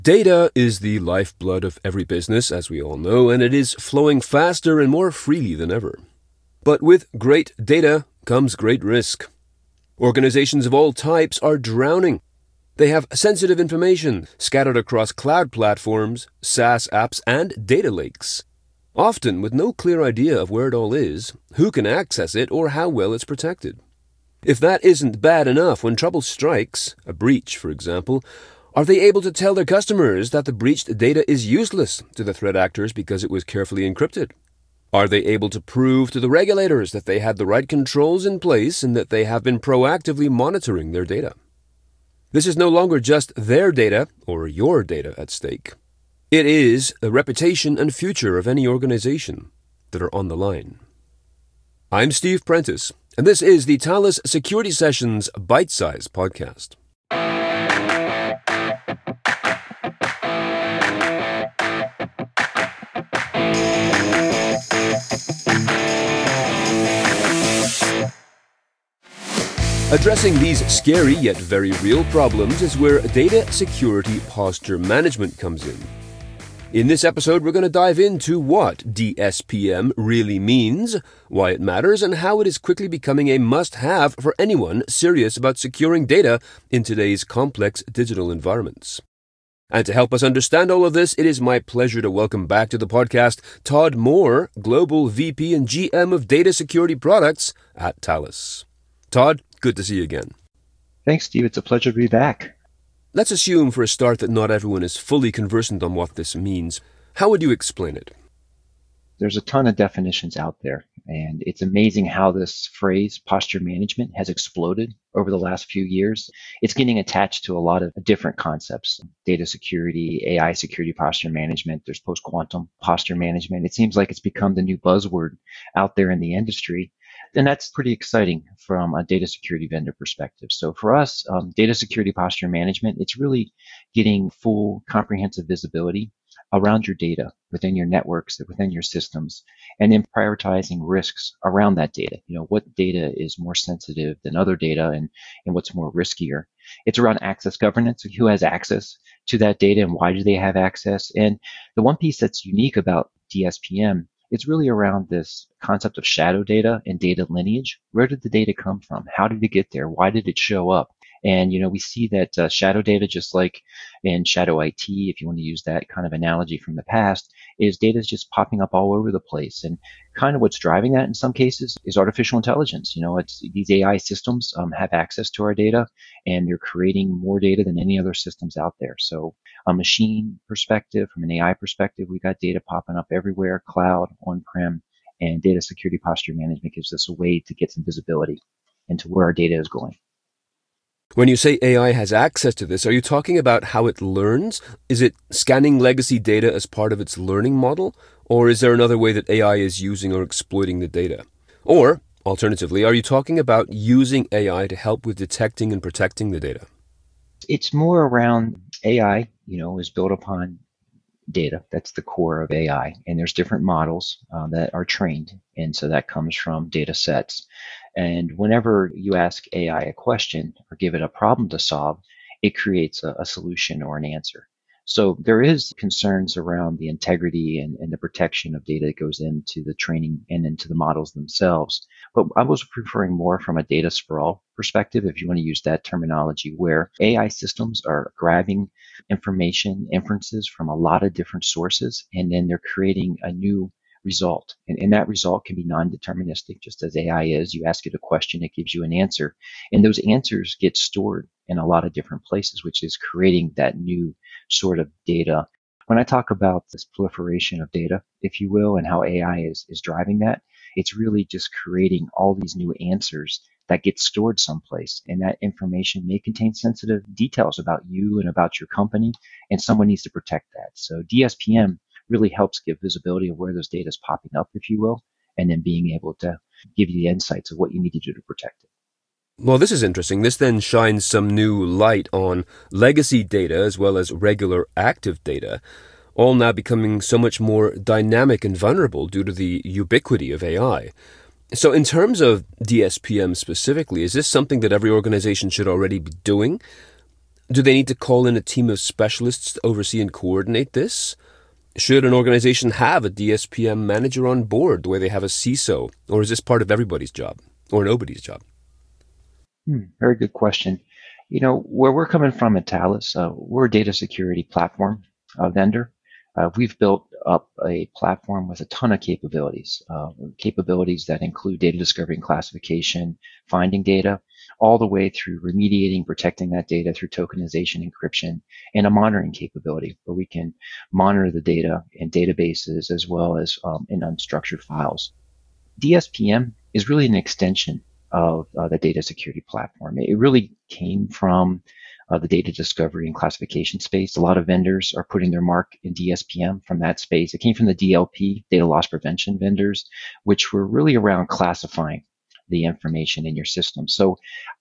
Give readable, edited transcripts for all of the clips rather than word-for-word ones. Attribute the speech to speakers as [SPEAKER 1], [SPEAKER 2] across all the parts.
[SPEAKER 1] Data is the lifeblood of every business, as we all know, and it is flowing faster and more freely than ever. But with great data comes great risk. Organizations of all types are drowning. They have sensitive information scattered across cloud platforms, SaaS apps, and data lakes, often with no clear idea of where it all is, who can access it, or how well it's protected. If that isn't bad enough, when trouble strikes, a breach, for example, are they able to tell their customers that the breached data is useless to the threat actors because it was carefully encrypted? Are they able to prove to the regulators that they had the right controls in place and that they have been proactively monitoring their data? This is no longer just their data or your data at stake. It is the reputation and future of any organization that are on the line. I'm Steve Prentice, and this is the Thales Security Sessions Bite-Size Podcast. Addressing these scary yet very real problems is where data security posture management comes in. In this episode, we're going to dive into what DSPM really means, why it matters, and how it is quickly becoming a must-have for anyone serious about securing data in today's complex digital environments. And to help us understand all of this, it is my pleasure to welcome back to the podcast Todd Moore, Global VP and GM of Data Security Products at Thales. Todd, good to see you again.
[SPEAKER 2] Thanks, Steve. It's a pleasure to be back.
[SPEAKER 1] Let's assume for a start that not everyone is fully conversant on what this means. How would you explain it?
[SPEAKER 2] There's a ton of definitions out there, and it's amazing how this phrase, posture management, has exploded over the last few years. It's getting attached to a lot of different concepts: data security, AI security posture management. There's post-quantum posture management. It seems like it's become the new buzzword out there in the industry. And that's pretty exciting from a data security vendor perspective. So for us, data security posture management, it's really getting full comprehensive visibility around your data, within your networks, within your systems, and then prioritizing risks around that data. You know, what data is more sensitive than other data and what's more riskier. It's around access governance, who has access to that data and why do they have access. And the one piece that's unique about DSPM, it's really around this concept of shadow data and data lineage. Where did the data come from? How did it get there? Why did it show up? And, we see that shadow data, just like in shadow IT, if you want to use that kind of analogy from the past, is data is just popping up all over the place. And kind of what's driving that in some cases is artificial intelligence. It's these AI systems have access to our data, and they're creating more data than any other systems out there. So a machine perspective, from an AI perspective, we got data popping up everywhere, cloud, on-prem, and data security posture management gives us a way to get some visibility into where our data is going.
[SPEAKER 1] When you say AI has access to this, are you talking about how it learns? Is it scanning legacy data as part of its learning model? Or is there another way that AI is using or exploiting the data? Or, alternatively, are you talking about using AI to help with detecting and protecting the data?
[SPEAKER 2] It's more around AI, is built upon data. That's the core of AI. And there's different models that are trained. And so that comes from data sets. And whenever you ask AI a question or give it a problem to solve, it creates a solution or an answer. So there is concerns around the integrity and the protection of data that goes into the training and into the models themselves. But I was referring more from a data sprawl perspective, if you want to use that terminology, where AI systems are grabbing information, inferences from a lot of different sources, and then they're creating a new result. And that result can be non-deterministic, just as AI is. You ask it a question, it gives you an answer. And those answers get stored in a lot of different places, which is creating that new sort of data. When I talk about this proliferation of data, if you will, and how AI is driving that, it's really just creating all these new answers that get stored someplace. And that information may contain sensitive details about you and about your company, and someone needs to protect that. So DSPM really helps give visibility of where those data is popping up, if you will, and then being able to give you the insights of what you need to do to protect it.
[SPEAKER 1] Well, this is interesting. This then shines some new light on legacy data as well as regular active data, all now becoming so much more dynamic and vulnerable due to the ubiquity of AI. So in terms of DSPM specifically, is this something that every organization should already be doing? Do they need to call in a team of specialists to oversee and coordinate this? Should an organization have a DSPM manager on board the way they have a CISO? Or is this part of everybody's job or nobody's job?
[SPEAKER 2] Very good question. Where we're coming from at Thales, we're a data security platform vendor. We've built up a platform with a ton of capabilities that include data discovery and classification, finding data, all the way through remediating, protecting that data through tokenization, encryption, and a monitoring capability where we can monitor the data in databases as well as in unstructured files. DSPM is really an extension of the data security platform. It really came from the data discovery and classification space. A lot of vendors are putting their mark in DSPM from that space. It came from the DLP, data loss prevention vendors, which were really around classifying the information in your system. So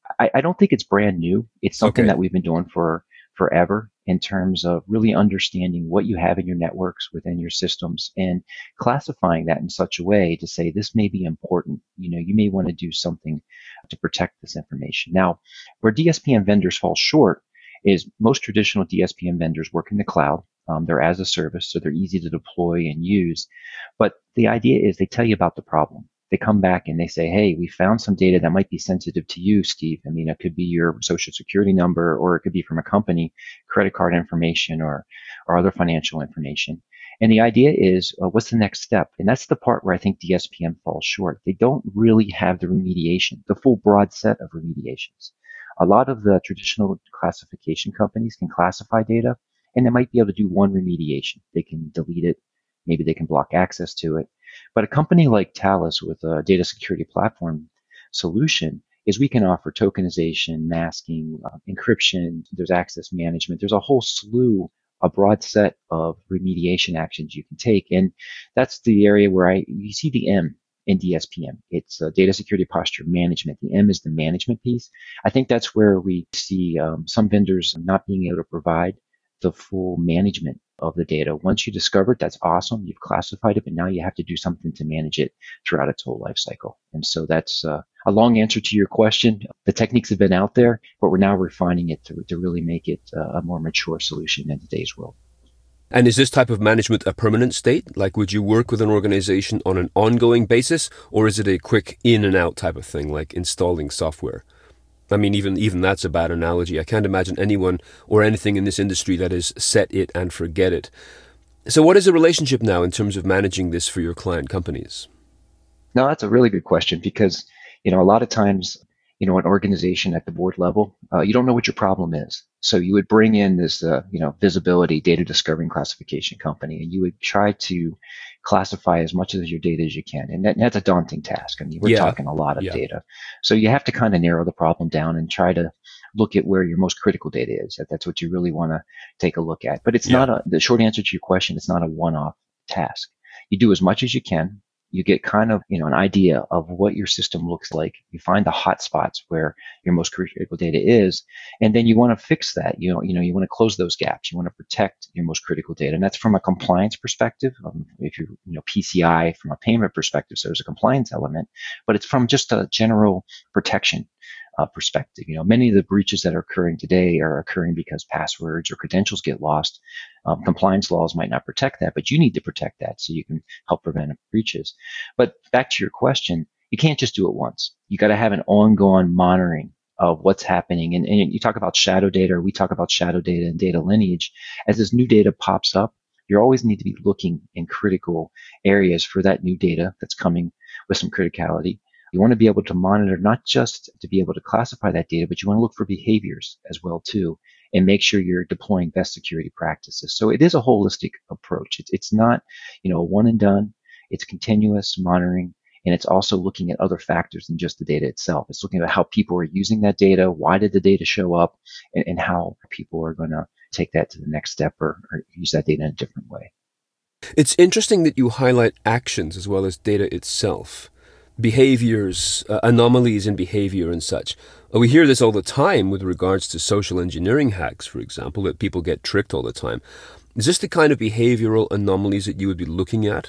[SPEAKER 2] I don't think it's brand new. It's something that we've been doing for forever in terms of really understanding what you have in your networks within your systems and classifying that in such a way to say this may be important. You may want to do something to protect this information. Now, where DSPM vendors fall short is most traditional DSPM vendors work in the cloud. They're as a service, so they're easy to deploy and use. But the idea is they tell you about the problem. They come back and they say, hey, we found some data that might be sensitive to you, Steve. I mean, it could be your social security number, or it could be from a company, credit card information, or other financial information. And the idea is, what's the next step? And that's the part where I think DSPM falls short. They don't really have the remediation, the full broad set of remediations. A lot of the traditional classification companies can classify data, and they might be able to do one remediation. They can delete it. Maybe they can block access to it. But a company like Thales with a data security platform solution is we can offer tokenization, masking, encryption, there's access management, there's a whole slew, a broad set of remediation actions you can take. And that's the area where you see the M in DSPM. It's data security posture management. The M is the management piece. I think that's where we see some vendors not being able to provide the full management of the data. Once you discover it, that's awesome. You've classified it, but now you have to do something to manage it throughout its whole life cycle. And so that's a long answer to your question. The techniques have been out there, but we're now refining it to really make it a more mature solution in today's world.
[SPEAKER 1] And is this type of management a permanent state? Like, would you work with an organization on an ongoing basis, or is it a quick in and out type of thing, like installing software? I mean, even that's a bad analogy. I can't imagine anyone or anything in this industry that is set it and forget it. So what is the relationship now in terms of managing this for your client companies?
[SPEAKER 2] No, that's a really good question because, a lot of times, an organization at the board level, you don't know what your problem is. So you would bring in this, visibility, data discovery and classification company, and you would try to classify as much of your data as you can. And that's a daunting task. I mean, we're talking a lot of data. So you have to kind of narrow the problem down and try to look at where your most critical data is. That's what you really want to take a look at. But it's not the short answer to your question, it's not a one-off task. You do as much as you can. You get kind of, an idea of what your system looks like. You find the hot spots where your most critical data is, and then you want to fix that. You want to close those gaps. You want to protect your most critical data, and that's from a compliance perspective. If you're, PCI from a payment perspective, so there's a compliance element, but it's from just a general protection perspective. Many of the breaches that are occurring today are occurring because passwords or credentials get lost. Compliance laws might not protect that, but you need to protect that so you can help prevent breaches. But back to your question, you can't just do it once. You got to have an ongoing monitoring of what's happening. And you talk about shadow data, or we talk about shadow data and data lineage. As this new data pops up, you always need to be looking in critical areas for that new data that's coming with some criticality. You want to be able to monitor, not just to be able to classify that data, but you want to look for behaviors as well too, and make sure you're deploying best security practices. So it is a holistic approach. It's not, a one and done. It's continuous monitoring, and it's also looking at other factors than just the data itself. It's looking at how people are using that data, why did the data show up, and how people are going to take that to the next step or use that data in a different way.
[SPEAKER 1] It's interesting that you highlight actions as well as data itself. Behaviors, anomalies in behavior and such. We hear this all the time with regards to social engineering hacks, for example, that people get tricked all the time. Is this the kind of behavioral anomalies that you would be looking at?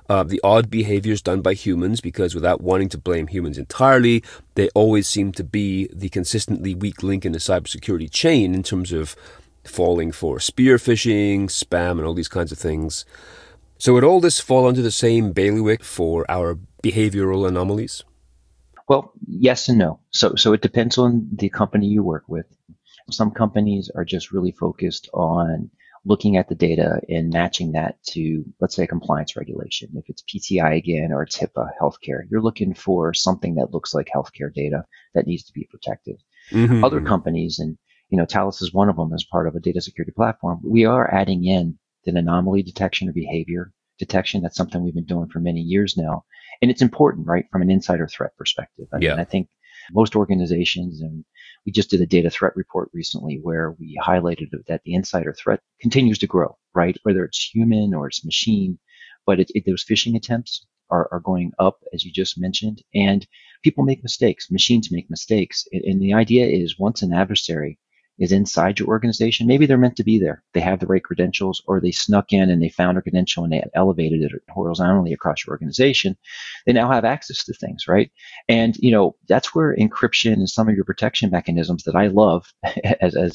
[SPEAKER 1] the odd behaviors done by humans, because without wanting to blame humans entirely, they always seem to be the consistently weak link in the cybersecurity chain in terms of falling for spear phishing, spam, and all these kinds of things. So would all this fall under the same bailiwick for our behavioral anomalies?
[SPEAKER 2] Well, yes and no. So it depends on the company you work with. Some companies are just really focused on looking at the data and matching that to, let's say, compliance regulation. If it's PCI again, or it's HIPAA healthcare, you're looking for something that looks like healthcare data that needs to be protected. Other
[SPEAKER 1] Mm-hmm.
[SPEAKER 2] companies, and Talos is one of them as part of a data security platform, we are adding in the anomaly detection or behavior detection. That's something we've been doing for many years now. And it's important, right, from an insider threat perspective. I mean,
[SPEAKER 1] Yeah.
[SPEAKER 2] I think most organizations, and we just did a data threat report recently where we highlighted that the insider threat continues to grow, right? Whether it's human or it's machine, but those phishing attempts are going up, as you just mentioned, and people make mistakes. Machines make mistakes. And the idea is once an adversary is inside your organization, maybe they're meant to be there. They have the right credentials, or they snuck in and they found a credential and they elevated it horizontally across your organization. They now have access to things, right? And, that's where encryption and some of your protection mechanisms that I love as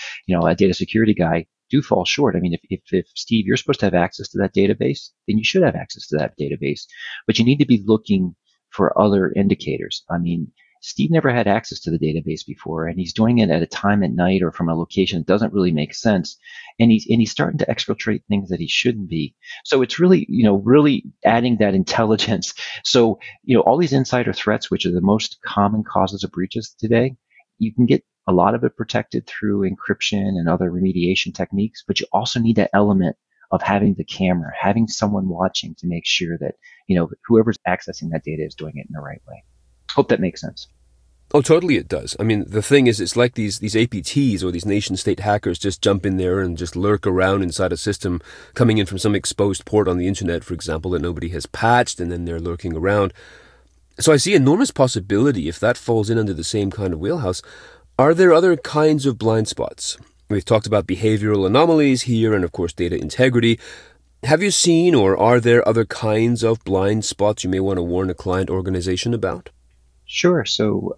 [SPEAKER 2] a data security guy do fall short. I mean, if Steve, you're supposed to have access to that database, then you should have access to that database, but you need to be looking for other indicators. I mean, Steve never had access to the database before, and he's doing it at a time at night or from a location that doesn't really make sense. And he's starting to exfiltrate things that he shouldn't be. So it's really, really adding that intelligence. So, all these insider threats, which are the most common causes of breaches today, you can get a lot of it protected through encryption and other remediation techniques, but you also need that element of having the camera, having someone watching to make sure that, whoever's accessing that data is doing it in the right way. Hope that makes sense.
[SPEAKER 1] Oh, totally it does. I mean, the thing is, it's like these APTs or these nation-state hackers just jump in there and just lurk around inside a system coming in from some exposed port on the internet, for example, that nobody has patched, and then they're lurking around. So I see enormous possibility if that falls in under the same kind of wheelhouse. Are there other kinds of blind spots? We've talked about behavioral anomalies here and, of course, data integrity. Have you seen, or are there other kinds of blind spots you may want to warn a client organization about?
[SPEAKER 2] Sure. So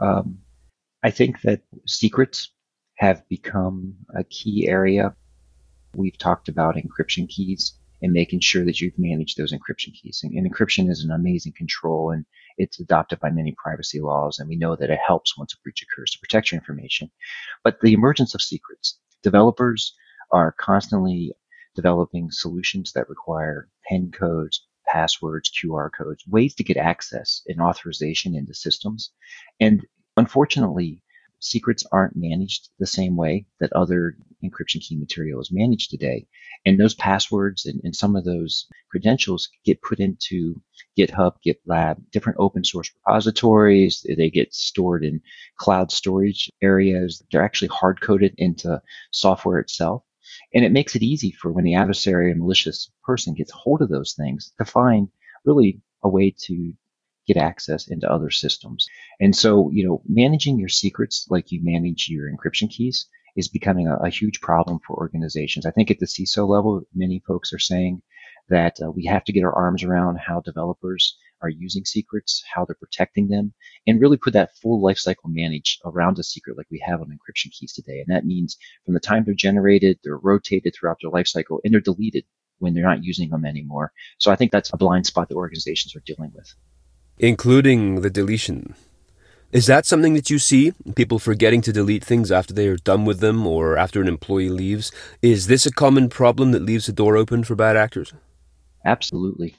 [SPEAKER 2] I think that secrets have become a key area. We've talked about encryption keys and making sure that you've managed those encryption keys. And encryption is an amazing control, and it's adopted by many privacy laws. And we know that it helps once a breach occurs to protect your information. But the emergence of secrets, developers are constantly developing solutions that require PIN codes, passwords, QR codes, ways to get access and authorization into systems. And unfortunately, secrets aren't managed the same way that other encryption key material is managed today. And those passwords and some of those credentials get put into GitHub, GitLab, different open source repositories. They get stored in cloud storage areas. They're actually hard coded into software itself. And it makes it easy for when the adversary or malicious person gets hold of those things to find really a way to get access into other systems. And so, managing your secrets like you manage your encryption keys is becoming a huge problem for organizations. I think at the CISO level, many folks are saying that we have to get our arms around how developers are using secrets, how they're protecting them, and really put that full lifecycle manage around a secret like we have on encryption keys today. And that means from the time they're generated, they're rotated throughout their lifecycle, and they're deleted when they're not using them anymore. So I think that's a blind spot that organizations are dealing with.
[SPEAKER 1] Including the deletion. Is that something that you see? People forgetting to delete things after they are done with them or after an employee leaves? Is this a common problem that leaves the door open for bad actors?
[SPEAKER 2] Absolutely.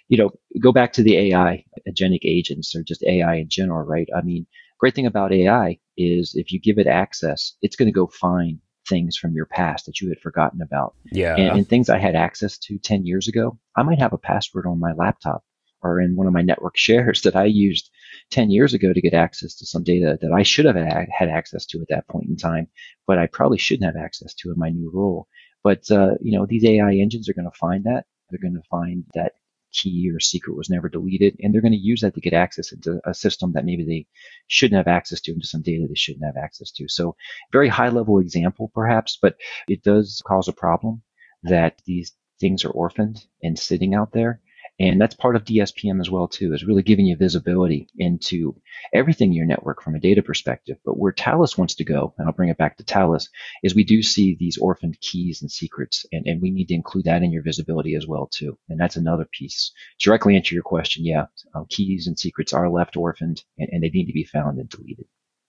[SPEAKER 2] Go back to the AI, agentic agents, or just AI in general, right? I mean, great thing about AI is if you give it access, it's going to go find things from your past that you had forgotten about.
[SPEAKER 1] Yeah.
[SPEAKER 2] And things I had access to 10 years ago, I might have a password on my laptop or in one of my network shares that I used 10 years ago to get access to some data that I should have had access to at that point in time, but I probably shouldn't have access to in my new role. But, these AI engines are going to find that. They're going to find that key or secret was never deleted, and they're going to use that to get access into a system that maybe they shouldn't have access to, into some data they shouldn't have access to. So very high level example perhaps, but it does cause a problem that these things are orphaned and sitting out there. And that's part of DSPM as well, too, is really giving you visibility into everything in your network from a data perspective. But where Talos wants to go, and I'll bring it back to Talos, is we do see these orphaned keys and secrets, and we need to include that in your visibility as well, too. And that's another piece. Directly answer your question, yeah, keys and secrets are left orphaned, and they need to be found and deleted.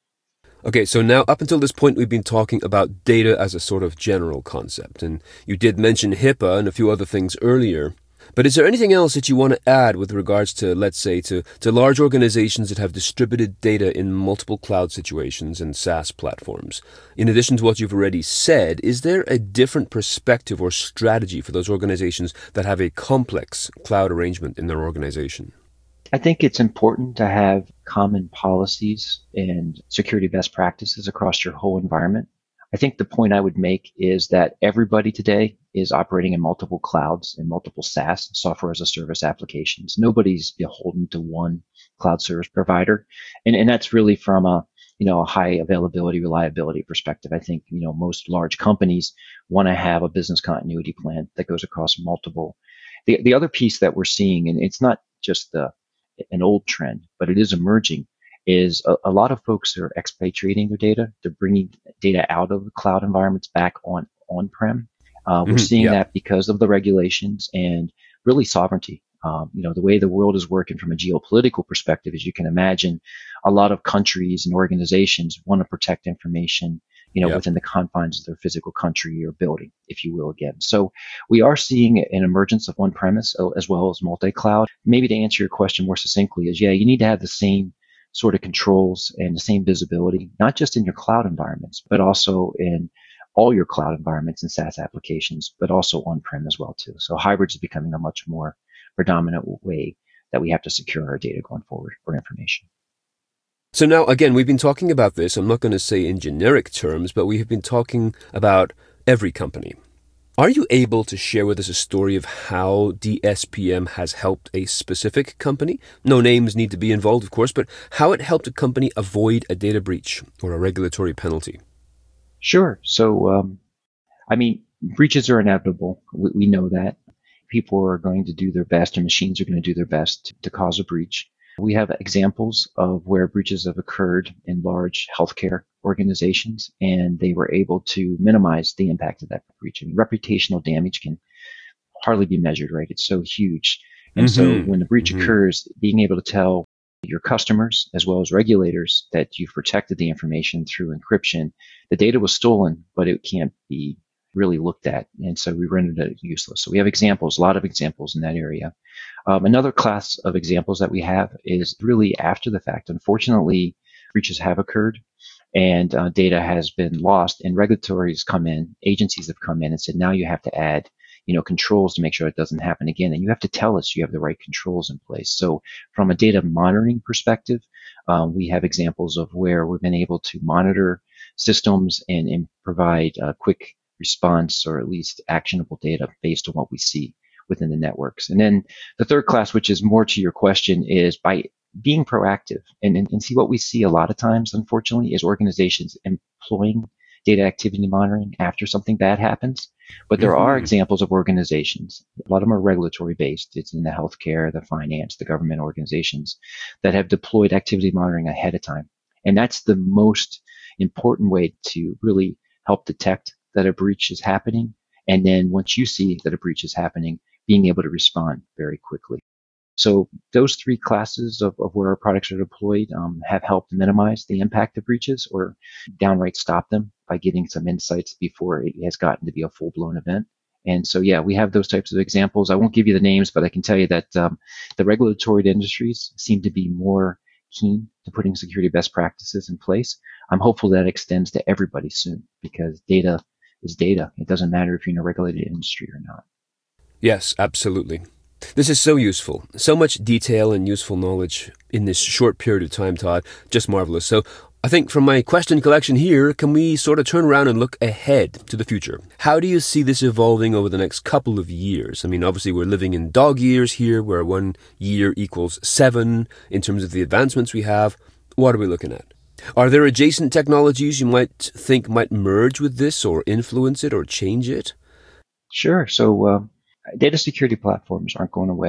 [SPEAKER 1] Okay, so now up until this point, we've been talking about data as a sort of general concept, and you did mention HIPAA and a few other things earlier. But is there anything else that you want to add with regards to, let's say, to large organizations that have distributed data in multiple cloud situations and SaaS platforms? In addition to what you've already said, is there a different perspective or strategy for those organizations that have a complex cloud arrangement in their organization?
[SPEAKER 2] I think it's important to have common policies and security best practices across your whole environment. I think the point I would make is that everybody today is operating in multiple clouds and multiple SaaS, software as a service applications. Nobody's beholden to one cloud service provider. And that's really from a high availability, reliability perspective. I think, most large companies want to have a business continuity plan that goes across multiple. The other piece that we're seeing, and it's not just an old trend, but it is emerging, is a lot of folks are expatriating their data. They're bringing data out of the cloud environments back on-prem. We're seeing that because of the regulations and really sovereignty. The way the world is working from a geopolitical perspective, as you can imagine, a lot of countries and organizations want to protect information, within the confines of their physical country or building, if you will, again. So we are seeing an emergence of on-premise as well as multi-cloud. Maybe to answer your question more succinctly is, you need to have the same sort of controls and the same visibility, not just in your cloud environments, but also in all your cloud environments and SaaS applications, but also on-prem as well too. So hybrid is becoming a much more predominant way that we have to secure our data going forward for information.
[SPEAKER 1] So now, again, we've been talking about this, I'm not going to say in generic terms, but we have been talking about every company. Are you able to share with us a story of how DSPM has helped a specific company? No names need to be involved, of course, but how it helped a company avoid a data breach or a regulatory penalty?
[SPEAKER 2] Sure. So, breaches are inevitable. We know that. People are going to do their best, and machines are going to do their best to cause a breach. We have examples of where breaches have occurred in large healthcare organizations, and they were able to minimize the impact of that breach. And reputational damage can hardly be measured, right? It's so huge. And so when the breach occurs, being able to tell your customers as well as regulators that you've protected the information through encryption, the data was stolen, but it can't be really looked at. And so we rendered it useless. So we have examples, a lot of examples in that area. Another class of examples that we have is really after the fact. Unfortunately, breaches have occurred and data has been lost, and regulatories come in, agencies have come in and said, now you have to add controls to make sure it doesn't happen again. And you have to tell us you have the right controls in place. So from a data monitoring perspective, we have examples of where we've been able to monitor systems and provide quick response or at least actionable data based on what we see within the networks. And then the third class, which is more to your question, is by being proactive and see what we see a lot of times, unfortunately, is organizations employing data activity monitoring after something bad happens. But there are examples of organizations, a lot of them are regulatory based. It's in the healthcare, the finance, the government organizations that have deployed activity monitoring ahead of time. And that's the most important way to really help detect that a breach is happening. And then once you see that a breach is happening, being able to respond very quickly. So those three classes of where our products are deployed have helped minimize the impact of breaches or downright stop them by getting some insights before it has gotten to be a full-blown event. And so, we have those types of examples. I won't give you the names, but I can tell you that the regulatory industries seem to be more keen to putting security best practices in place. I'm hopeful that extends to everybody soon because data is data. It doesn't matter if you're in a regulated industry or not.
[SPEAKER 1] Yes, absolutely. This is so useful. So much detail and useful knowledge in this short period of time, Todd. Just marvelous. So I think from my question collection here, can we sort of turn around and look ahead to the future? How do you see this evolving over the next couple of years? I mean, obviously we're living in dog years here, where 1 year equals 7 in terms of the advancements we have. What are we looking at? Are there adjacent technologies you might think might merge with this or influence it or change it?
[SPEAKER 2] Sure. So data security platforms aren't going away.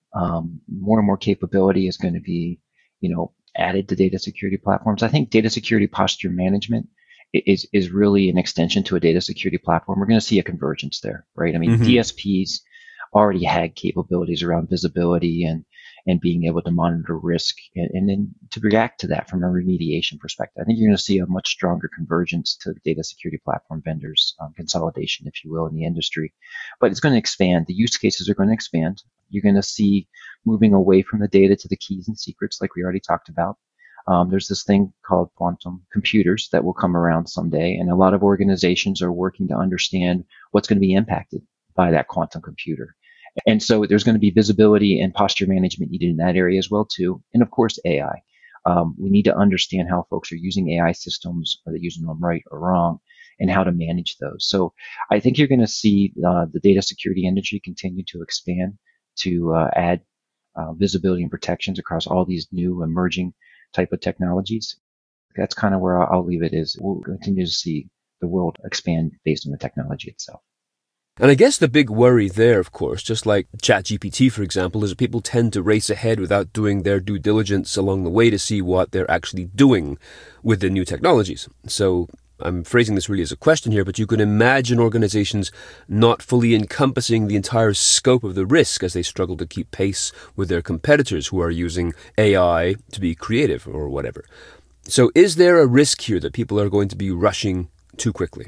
[SPEAKER 2] More and more capability is going to be, added to data security platforms. I think data security posture management is really an extension to a data security platform. We're going to see a convergence there, right? I mean,
[SPEAKER 1] Hmm.
[SPEAKER 2] DSPs already had capabilities around visibility and being able to monitor risk and then to react to that from a remediation perspective. I think you're going to see a much stronger convergence to the data security platform vendors, consolidation, if you will, in the industry. But it's going to expand. The use cases are going to expand. You're going to see moving away from the data to the keys and secrets, like we already talked about. There's this thing called quantum computers that will come around someday, and a lot of organizations are working to understand what's going to be impacted by that quantum computer. And so there's going to be visibility and posture management needed in that area as well too. And of course, AI. We need to understand how folks are using AI systems. Are they using them right or wrong? And how to manage those. So I think you're going to see the data security industry continue to expand to add visibility and protections across all these new emerging type of technologies. That's kind of where I'll leave it is we'll continue to see the world expand based on the technology itself.
[SPEAKER 1] And I guess the big worry there, of course, just like ChatGPT, for example, is that people tend to race ahead without doing their due diligence along the way to see what they're actually doing with the new technologies. So I'm phrasing this really as a question here, but you can imagine organizations not fully encompassing the entire scope of the risk as they struggle to keep pace with their competitors who are using AI to be creative or whatever. So is there a risk here that people are going to be rushing too quickly?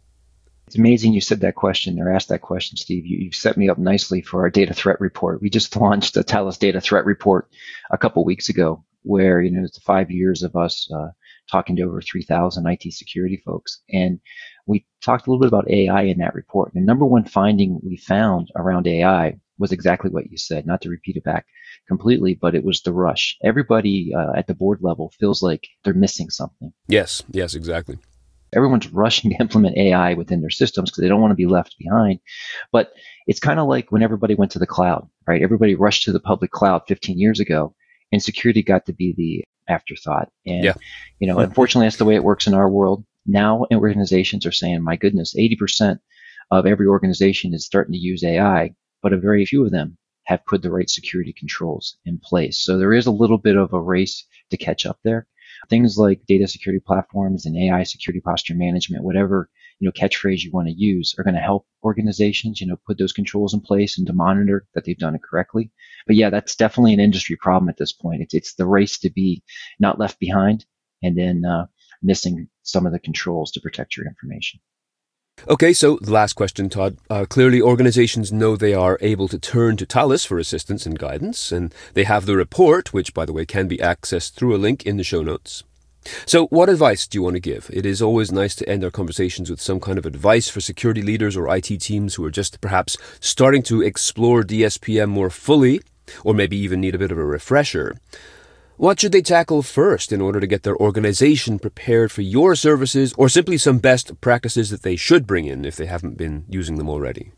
[SPEAKER 2] It's amazing you said that question or asked that question, Steve. You've set me up nicely for our data threat report. We just launched the Talos data threat report a couple weeks ago, where it's 5 years of us talking to over 3,000 IT security folks, and we talked a little bit about AI in that report. And the number one finding we found around AI was exactly what you said. Not to repeat it back completely, but it was the rush. Everybody at the board level feels like they're missing something.
[SPEAKER 1] Yes, exactly.
[SPEAKER 2] Everyone's rushing to implement AI within their systems because they don't want to be left behind. But it's kind of like when everybody went to the cloud, right? Everybody rushed to the public cloud 15 years ago, and security got to be the afterthought. And,
[SPEAKER 1] Yeah.
[SPEAKER 2] unfortunately, that's the way it works in our world. Now organizations are saying, my goodness, 80% of every organization is starting to use AI, but a very few of them have put the right security controls in place. So there is a little bit of a race to catch up there. Things like data security platforms and AI security posture management, whatever catchphrase you want to use, are going to help organizations put those controls in place and to monitor that they've done it correctly. But yeah, that's definitely an industry problem at this point. It's the race to be not left behind and then missing some of the controls to protect your information.
[SPEAKER 1] Okay, so the last question, Todd. Clearly, organizations know they are able to turn to Talos for assistance and guidance, and they have the report, which, by the way, can be accessed through a link in the show notes. So what advice do you want to give? It is always nice to end our conversations with some kind of advice for security leaders or IT teams who are just perhaps starting to explore DSPM more fully, or maybe even need a bit of a refresher. What should they tackle first in order to get their organization prepared for your services, or simply some best practices that they should bring in if they haven't been using them already?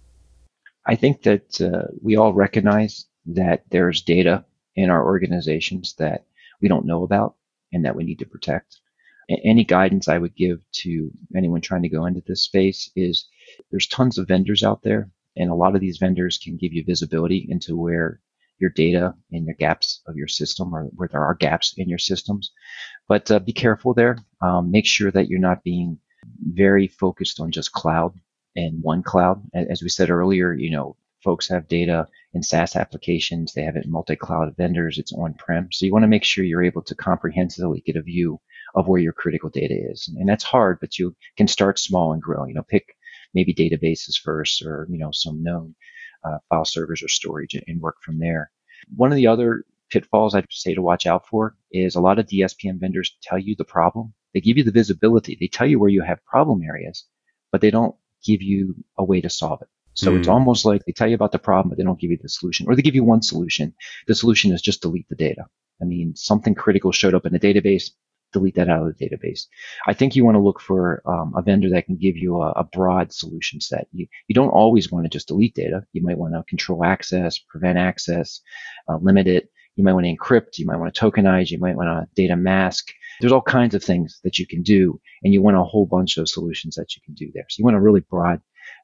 [SPEAKER 2] I think that we all recognize that there's data in our organizations that we don't know about and that we need to protect. Any guidance I would give to anyone trying to go into this space is there's tons of vendors out there, and a lot of these vendors can give you visibility into where your data and your gaps of your system or where there are gaps in your systems. But be careful there. Make sure that you're not being very focused on just cloud and one cloud. As we said earlier, folks have data in SaaS applications. They have it in multi-cloud vendors. It's on-prem. So you want to make sure you're able to comprehensively get a view of where your critical data is. And that's hard, but you can start small and grow. Pick maybe databases first or, some known file servers or storage and work from there. One of the other pitfalls I'd say to watch out for is a lot of DSPM vendors tell you the problem. They give you the visibility. They tell you where you have problem areas, but they don't give you a way to solve it. So it's almost like they tell you about the problem, but they don't give you the solution. Or they give you one solution. The solution is just delete the data. I mean, something critical showed up in the database, delete that out of the database. I think you want to look for a vendor that can give you a broad solution set. You don't always want to just delete data. You might want to control access, prevent access, limit it. You might want to encrypt. You might want to tokenize. You might want to data mask. There's all kinds of things that you can do, and you want a whole bunch of solutions that you can do there. So you want a really broad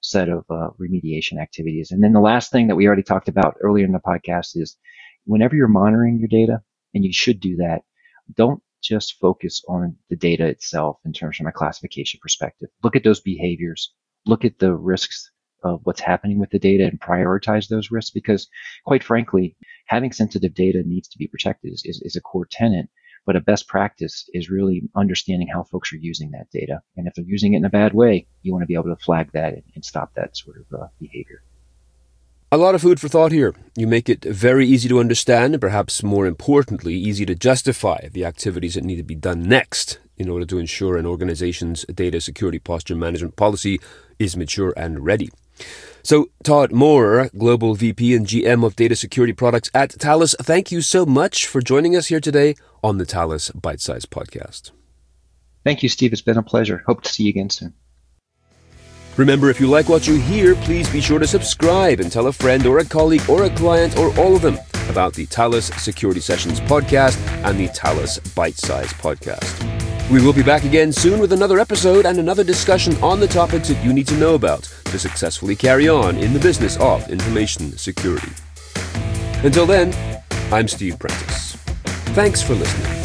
[SPEAKER 2] set of remediation activities. And then the last thing that we already talked about earlier in the podcast is whenever you're monitoring your data, and you should do that, don't just focus on the data itself in terms from a classification perspective. Look at those behaviors, look at the risks of what's happening with the data and prioritize those risks, because quite frankly, having sensitive data needs to be protected is a core tenet. But a best practice is really understanding how folks are using that data. And if they're using it in a bad way, you want to be able to flag that and stop that sort of behavior.
[SPEAKER 1] A lot of food for thought here. You make it very easy to understand and perhaps more importantly, easy to justify the activities that need to be done next in order to ensure an organization's data security posture management policy is mature and ready. So, Todd Moore, Global VP and GM of Data Security Products at Thales, thank you so much for joining us here today on the Thales Bite Size Podcast.
[SPEAKER 2] Thank you, Steve. It's been a pleasure. Hope to see you again soon.
[SPEAKER 1] Remember, if you like what you hear, please be sure to subscribe and tell a friend or a colleague or a client or all of them about the Thales Security Sessions podcast and the Thales Bite Size Podcast. We will be back again soon with another episode and another discussion on the topics that you need to know about to successfully carry on in the business of information security. Until then, I'm Steve Prentice. Thanks for listening.